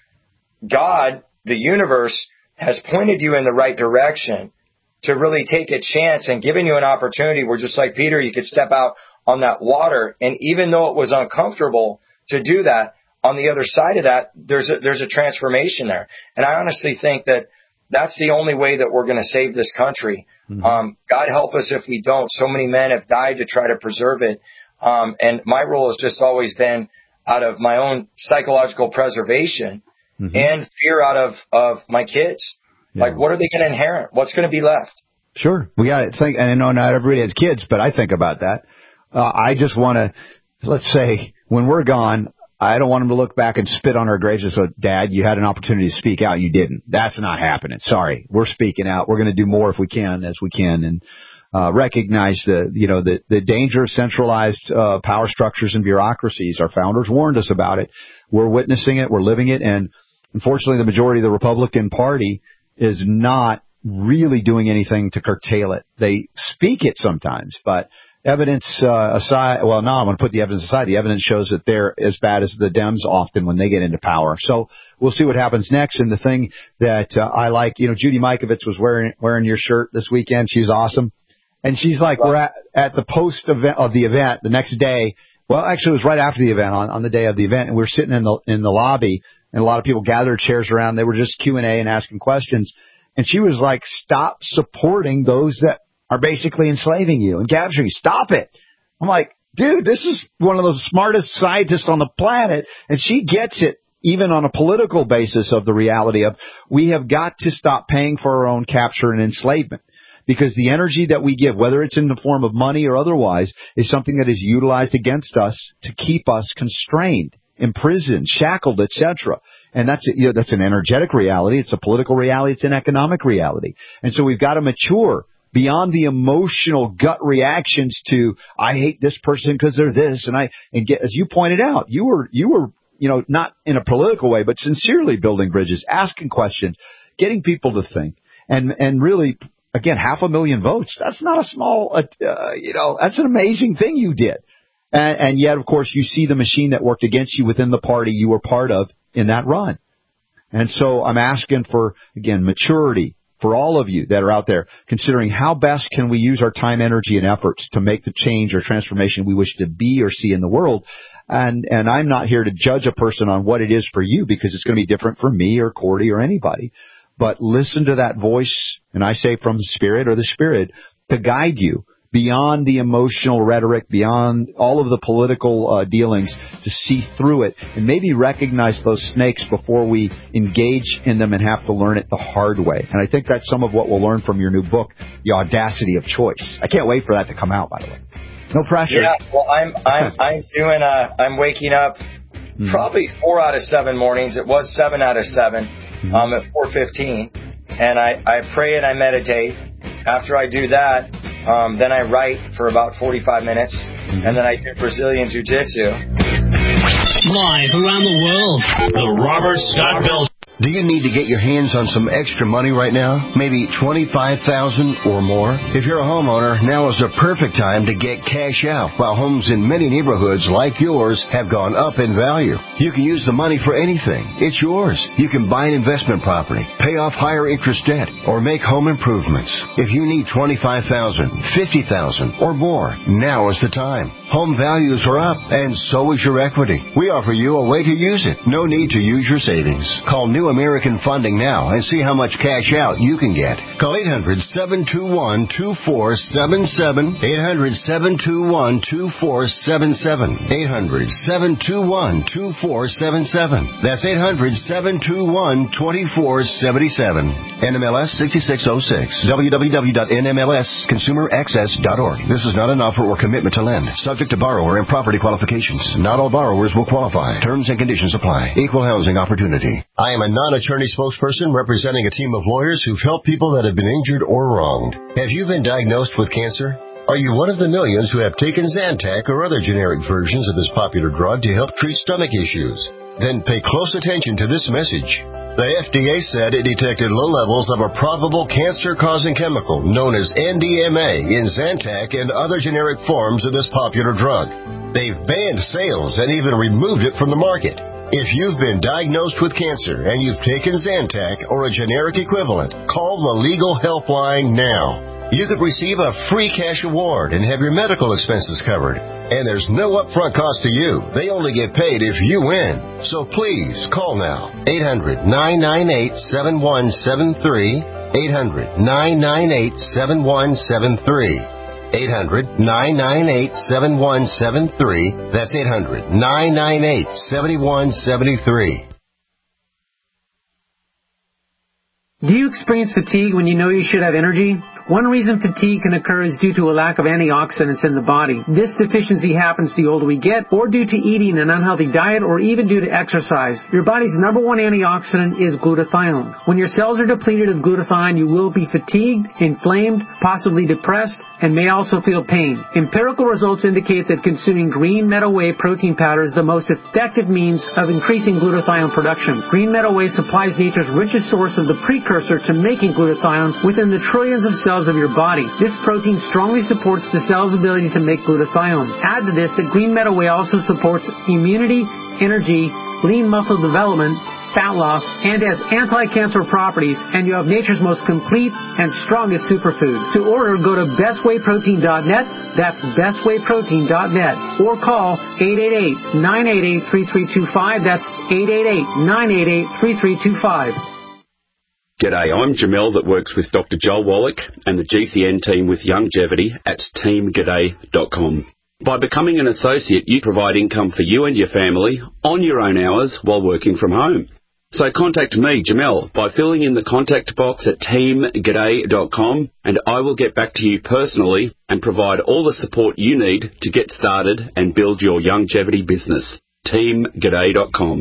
God, the universe, has pointed you in the right direction to really take a chance and given you an opportunity where, just like Peter, you could step out on that water. And even though it was uncomfortable to do that, on the other side of that, there's a, there's a transformation there. And I honestly think that that's the only way that we're going to save this country. Mm-hmm. Um, God help us if we don't. So many men have died to try to preserve it. Um, and my role has just always been out of my own psychological preservation mm-hmm. and fear out of, of my kids. Yeah. Like, what are they going to inherit? What's going to be left? Sure. We got to think, and I know not everybody has kids, but I think about that. Uh, I just want to, let's say, when we're gone, I don't want them to look back and spit on our graves and say, Dad, you had an opportunity to speak out. You didn't. That's not happening. Sorry. We're speaking out. We're going to do more if we can, as we can, and uh, recognize the, you know, the, the danger of centralized uh, power structures and bureaucracies. Our founders warned us about it. We're witnessing it. We're living it. And unfortunately, the majority of the Republican Party is not really doing anything to curtail it. They speak it sometimes, but evidence uh, aside, well, no, I'm going to put the evidence aside. The evidence shows that they're as bad as the Dems often when they get into power. So we'll see what happens next. And the thing that uh, I like, you know, Judy Mikovits was wearing wearing your shirt this weekend. She's awesome. And she's like, we're at, at the post event of the event the next day. Well, actually, it was right after the event, on, on the day of the event. And we were sitting in the in the lobby, and a lot of people gathered chairs around. They were just Q and A and asking questions. And she was like, stop supporting those that are basically enslaving you and capturing you. Stop it. I'm like, dude, this is one of the smartest scientists on the planet. And she gets it, even on a political basis, of the reality of we have got to stop paying for our own capture and enslavement. Because the energy that we give, whether it's in the form of money or otherwise, is something that is utilized against us to keep us constrained, imprisoned, shackled, et cetera. And that's, you know, that's an energetic reality. It's a political reality. It's an economic reality. And so we've got to mature beyond the emotional gut reactions to, I hate this person because they're this. And I, and get, as you pointed out, you were, you were, you know, not in a political way, but sincerely building bridges, asking questions, getting people to think, and, and really, again, half a million votes. That's not a small, uh, you know, that's an amazing thing you did. And, and yet, of course, you see the machine that worked against you within the party you were part of in that run. And so I'm asking for, again, maturity for all of you that are out there, considering how best can we use our time, energy, and efforts to make the change or transformation we wish to be or see in the world. And, and I'm not here to judge a person on what it is for you, because it's going to be different for me or Cordy or anybody. But listen to that voice, and I say from the Spirit or the Spirit, to guide you beyond the emotional rhetoric, beyond all of the political uh, dealings, to see through it and maybe recognize those snakes before we engage in them and have to learn it the hard way. And I think that's some of what we'll learn from your new book, The Audacity of Choice. I can't wait for that to come out, by the way. No pressure. Yeah, well, I'm I'm I'm doing uh I'm waking up mm. probably four out of seven mornings. It was seven out of seven mm. um at four fifteen, and I I pray and I meditate. After I do that, um then I write for about forty-five minutes, mm. and then I do Brazilian Jiu-Jitsu. Live around the world, the Robert Scott Bell. Do you need to get your hands on some extra money right now? Maybe twenty-five thousand dollars or more? If you're a homeowner, now is the perfect time to get cash out, while homes in many neighborhoods like yours have gone up in value. You can use the money for anything. It's yours. You can buy an investment property, pay off higher interest debt, or make home improvements. If you need twenty-five thousand dollars, fifty thousand dollars or more, now is the time. Home values are up, and so is your equity. We offer you a way to use it. No need to use your savings. Call New American Funding now and see how much cash out you can get. Call eight hundred, seven two one, two four seven seven, eight hundred, seven two one, two four seven seven, eight hundred, seven two one, two four seven seven. That's eight hundred, seven two one, two four seven seven. N M L S sixty-six oh six. w w w dot n m l s consumer access dot org. This is not an offer or commitment to lend. Subject to borrower and property qualifications. Not all borrowers will qualify. Terms and conditions apply. Equal housing opportunity. I am a non-attorney spokesperson representing a team of lawyers who've helped people that have been injured or wronged. Have you been diagnosed with cancer? Are you one of the millions who have taken Zantac or other generic versions of this popular drug to help treat stomach issues? Then pay close attention to this message. The F D A said it detected low levels of a probable cancer-causing chemical known as N D M A in Zantac and other generic forms of this popular drug. They've banned sales and even removed it from the market. If you've been diagnosed with cancer and you've taken Zantac or a generic equivalent, call the Legal Helpline now. You could receive a free cash award and have your medical expenses covered. And there's no upfront cost to you. They only get paid if you win. So please call now. eight hundred, nine nine eight, seven one seven three. eight hundred, nine nine eight, seven one seven three. eight hundred, nine nine eight, seven one seven three. That's eight hundred, nine nine eight, seven one seven three. Do you experience fatigue when you know you should have energy? One reason fatigue can occur is due to a lack of antioxidants in the body. This deficiency happens the older we get, or due to eating an unhealthy diet, or even due to exercise. Your body's number one antioxidant is glutathione. When your cells are depleted of glutathione, you will be fatigued, inflamed, possibly depressed, and may also feel pain. Empirical results indicate that consuming green meadow whey protein powder is the most effective means of increasing glutathione production. Green meadow whey supplies nature's richest source of the precursor to making glutathione within the trillions of cells of your body. This protein strongly supports the cell's ability to make glutathione. Add to this that green meadow whey also supports immunity, energy, lean muscle development, fat loss, and has anti-cancer properties, and you have nature's most complete and strongest superfood. To order, go to best whey protein dot net, that's best whey protein dot net, or call eight eight eight, nine eight eight, three three two five, that's eight eight eight, nine eight eight, three three two five. G'day, I'm Jamel that works with Doctor Joel Wallach and the G C N team with Longevity at team g'day dot com. By becoming an associate, you provide income for you and your family on your own hours while working from home. So contact me, Jamel, by filling in the contact box at team g'day dot com, and I will get back to you personally and provide all the support you need to get started and build your longevity business. team g'day dot com.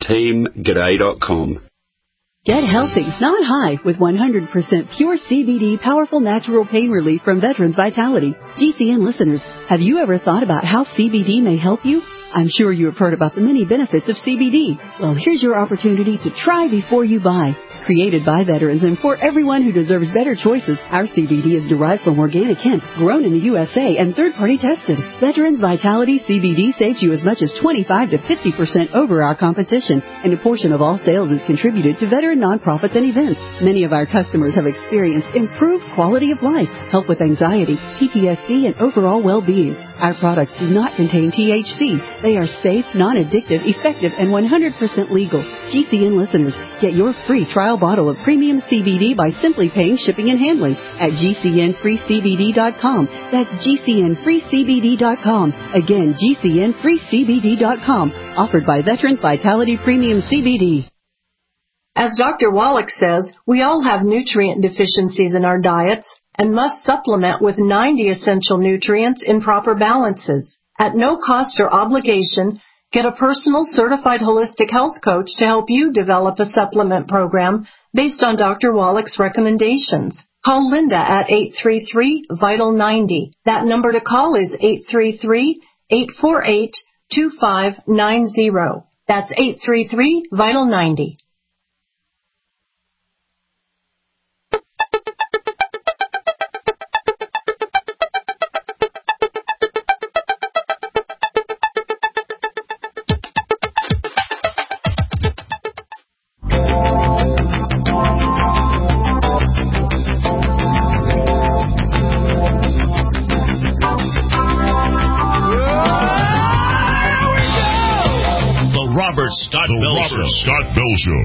team g'day dot com. Get healthy, not high, with one hundred percent pure C B D powerful natural pain relief from Veterans Vitality. G C N listeners, have you ever thought about how C B D may help you? I'm sure you have heard about the many benefits of C B D. Well, here's your opportunity to try before you buy. Created by veterans and for everyone who deserves better choices, our C B D is derived from organic hemp, grown in the U S A, and third-party tested. Veterans Vitality C B D saves you as much as twenty-five to fifty percent over our competition, and a portion of all sales is contributed to veteran nonprofits and events. Many of our customers have experienced improved quality of life, help with anxiety, P T S D, and overall well-being. Our products do not contain T H C. They are safe, non-addictive, effective, and one hundred percent legal. G C N listeners, get your free trial bottle of premium C B D by simply paying shipping and handling at G C N free C B D dot com. That's G C N free C B D dot com. Again, G C N free C B D dot com. Offered by Veterans Vitality Premium C B D. As Doctor Wallach says, we all have nutrient deficiencies in our diets and must supplement with ninety essential nutrients in proper balances. At no cost or obligation, get a personal certified holistic health coach to help you develop a supplement program based on Doctor Wallach's recommendations. Call Linda at eight three three, vital ninety. That number to call is eight three three, eight four eight, two five nine zero. That's eight three three, vital ninety. Scott Bell Show. Scott Bell Show.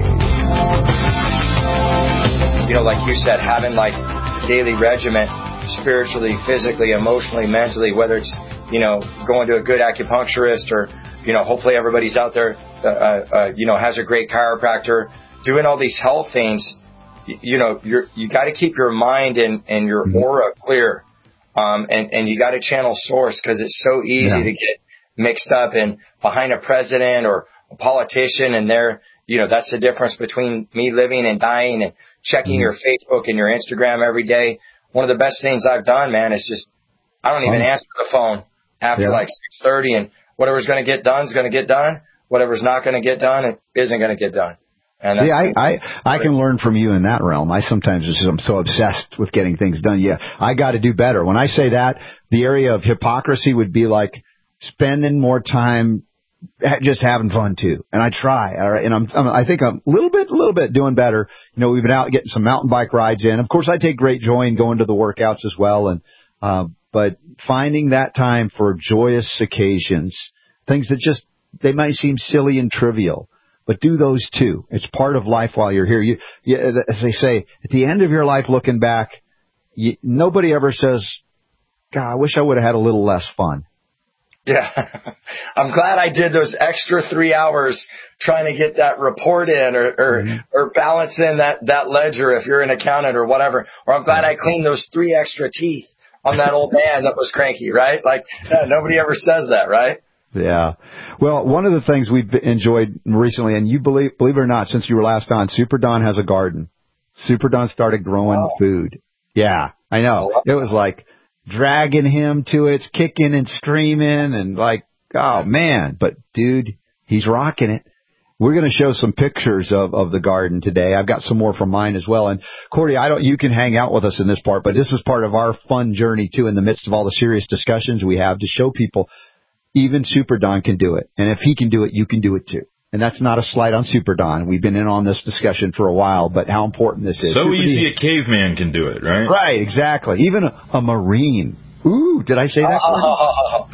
You know, like you said, having like a daily regimen, spiritually, physically, emotionally, mentally, whether it's, you know, going to a good acupuncturist or, you know, hopefully everybody's out there, uh, uh, you know, has a great chiropractor, doing all these health things, you, you know, you're, you got to keep your mind and, and your aura clear. Um, and, and you got to channel source because it's so easy yeah. to get mixed up in behind a president or a politician, and they're, you know, that's the difference between me living and dying and checking mm-hmm. your Facebook and your Instagram every day. One of the best things I've done, man, is just, I don't even oh. answer the phone after yeah. like six thirty, and whatever's going to get done is going to get done. Whatever's not going to get done, it isn't going to get done. And See, I, I, I can learn from you in that realm. I sometimes just, I'm so obsessed with getting things done. Yeah, I got to do better. When I say that, the area of hypocrisy would be like spending more time just having fun too, and I try. And I'm, I'm, I think I'm a little bit, a little bit doing better. You know, we've been out getting some mountain bike rides in. Of course, I take great joy in going to the workouts as well. And, uh, but finding that time for joyous occasions, things that just they might seem silly and trivial, but do those too. It's part of life while you're here. You, you as they say, at the end of your life, looking back, you, nobody ever says, "God, I wish I would have had a little less fun." Yeah, I'm glad I did those extra three hours trying to get that report in or or, mm-hmm. or balance in that, that ledger if you're an accountant or whatever. Or I'm glad I cleaned those three extra teeth on that old man that was cranky, right? Like, yeah, nobody ever says that, right? Yeah. Well, one of the things we've enjoyed recently, and you believe believe it or not, since you were last on, Super Don has a garden. Super Don started growing oh. food. Yeah, I know. It was like dragging him to it, kicking and screaming, and like, oh, man. But, dude, he's rocking it. We're going to show some pictures of, of the garden today. I've got some more from mine as well. And, Cordy, I don't. you can hang out with us in this part, but this is part of our fun journey, too, in the midst of all the serious discussions we have to show people even Super Don can do it. And if he can do it, you can do it, too. And that's not a slight on Super Don. We've been in on this discussion for a while, but how important this is. So Super easy D- a caveman can do it, right? Right, exactly. Even a, a Marine. Ooh, did I say that? Oh.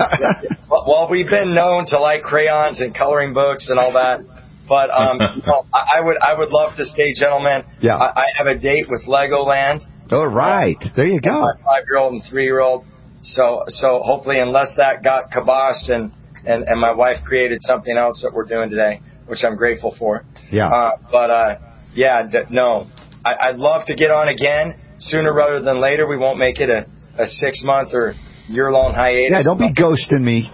Well, we've been known to like crayons and coloring books and all that. But um, you know, I would I would love to say, gentlemen, yeah. I, I have a date with Legoland. Oh, right. There you go. My five-year-old and three-year-old. So so hopefully, unless that got kiboshed and, and, and my wife created something else that we're doing today, which I'm grateful for. Yeah. Uh, but, uh, yeah, th- no. I, I'd love to get on again sooner rather than later. We won't make it a, a six-month or year-long hiatus. Yeah, don't be ghosting me.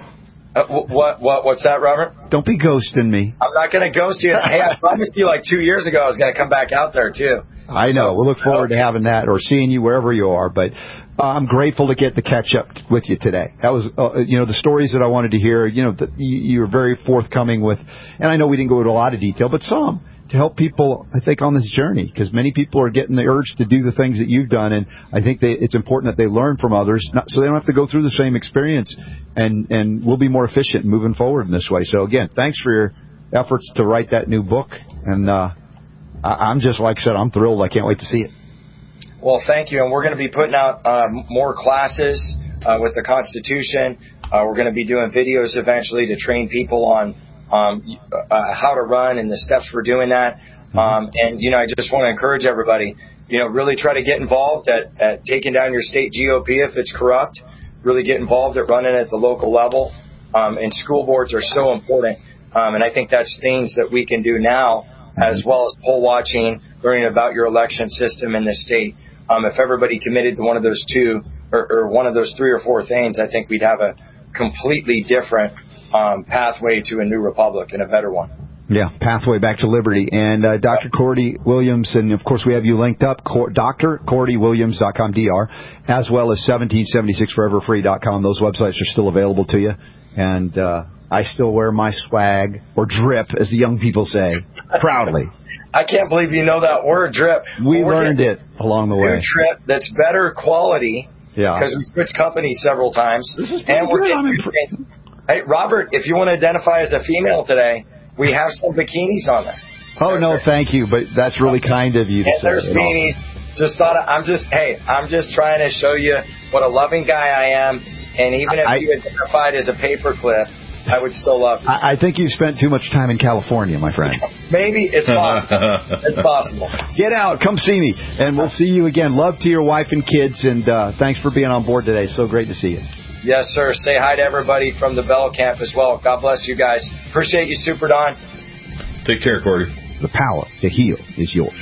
Uh, what, what, what's that, Robert? Don't be ghosting me. I'm not going to ghost you. Hey, I promised you like two years ago I was going to come back out there, too. I know. So, we'll look forward to having that or seeing you wherever you are. But uh, I'm grateful to get the catch up t- with you today. That was, uh, you know, the stories that I wanted to hear. You know, the, you, you were very forthcoming with, and I know we didn't go into a lot of detail, but some to help people, I think, on this journey, because many people are getting the urge to do the things that you've done, and I think they, it's important that they learn from others, not, so they don't have to go through the same experience, and and we'll be more efficient moving forward in this way. So again, thanks for your efforts to write that new book, and uh, I, I'm just, like I said, I'm thrilled. I can't wait to see it. Well, thank you, and we're going to be putting out uh, more classes uh, with the Constitution. Uh, we're going to be doing videos eventually to train people on Um, uh, how to run and the steps for doing that. Um, and, you know, I just want to encourage everybody, you know, really try to get involved at, at taking down your state G O P if it's corrupt. Really get involved at running at the local level. Um, and school boards are so important. Um, and I think that's things that we can do now, as well as poll watching, learning about your election system in the state. Um, if everybody committed to one of those two or, or one of those three or four things, I think we'd have a completely different Um, pathway to a new republic and a better one. Yeah, pathway back to liberty. And uh, Doctor Cordy Williams, and of course we have you linked up, Cor- D R Cordy Williams dot com, D R, as well as seventeen seventy-six forever free dot com. Those websites are still available to you. And uh, I still wear my swag, or drip, as the young people say, proudly. I can't believe you know that word, drip. We well, learned it along the way. New trip that's better quality, yeah, because we switched companies several times. This is and we're good. getting imp- Hey, Robert, if you want to identify as a female today, we have some bikinis on there. Oh, no, thank you, but that's really kind of you to and say. There's beanies. Just thought I, I'm just, hey, I'm just trying to show you what a loving guy I am, and even if I, you identified as a paperclip, I would still love you. I, I think you've spent too much time in California, my friend. Maybe. It's possible. It's possible. Get out. Come see me, and we'll see you again. Love to your wife and kids, and uh, thanks for being on board today. So great to see you. Yes, sir. Say hi to everybody from the Bell Camp as well. God bless you guys. Appreciate you, Super Don. Take care, Cordy. The power to heal is yours.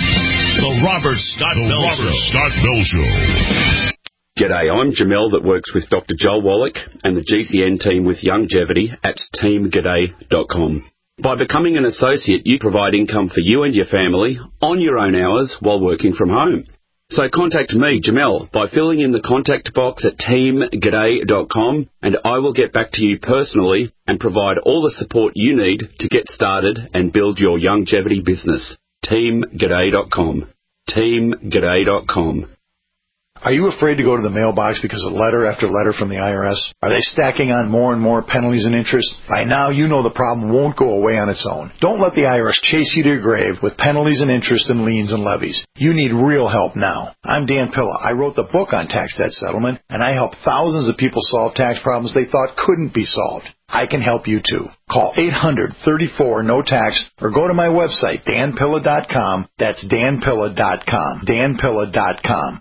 The Robert Scott the Bell Robert Show. Scott Bell Show. G'day, I'm Jamel that works with Doctor Joel Wallach and the G C N team with Longevity at team g'day dot com. By becoming an associate, you provide income for you and your family on your own hours while working from home. So contact me, Jamel, by filling in the contact box at team g'day dot com, and I will get back to you personally and provide all the support you need to get started and build your longevity business. team g'day dot com. team g'day dot com. Are you afraid to go to the mailbox because of letter after letter from the I R S? Are they stacking on more and more penalties and interest? By now, you know the problem won't go away on its own. Don't let the I R S chase you to your grave with penalties and interest and liens and levies. You need real help now. I'm Dan Pilla. I wrote the book on tax debt settlement, and I help thousands of people solve tax problems they thought couldn't be solved. I can help you too. Call eight hundred, thirty-four, no tax or go to my website, dan pilla dot com. That's dan pilla dot com. dan pilla dot com.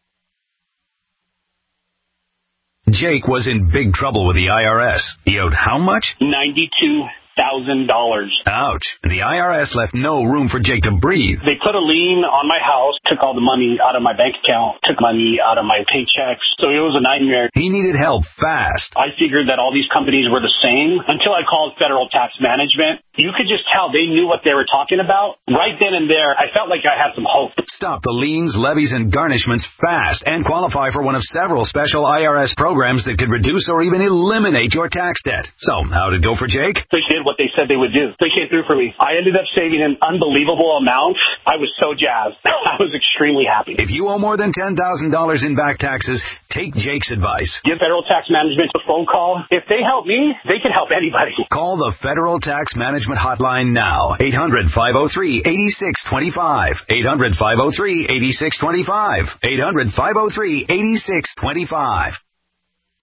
Jake was in big trouble with the I R S. He owed how much? ninety-two thousand dollars. Ouch. The I R S left no room for Jake to breathe. They put a lien on my house, took all the money out of my bank account, took money out of my paychecks. So it was a nightmare. He needed help fast. I figured that all these companies were the same until I called Federal Tax Management. You could just tell they knew what they were talking about. Right then and there, I felt like I had some hope. Stop the liens, levies, and garnishments fast and qualify for one of several special I R S programs that could reduce or even eliminate your tax debt. So, how'd it go for Jake? They did what they said they would do. They came through for me. I ended up saving an unbelievable amount. I was so jazzed. I was extremely happy. If you owe more than ten thousand dollars in back taxes, take Jake's advice. Give Federal Tax Management a phone call. If they help me, they can help anybody. Call the Federal Tax Management Hotline now. eight hundred, five oh three, eight six two five. eight hundred, five oh three, eight six two five. eight hundred, five oh three, eight six two five.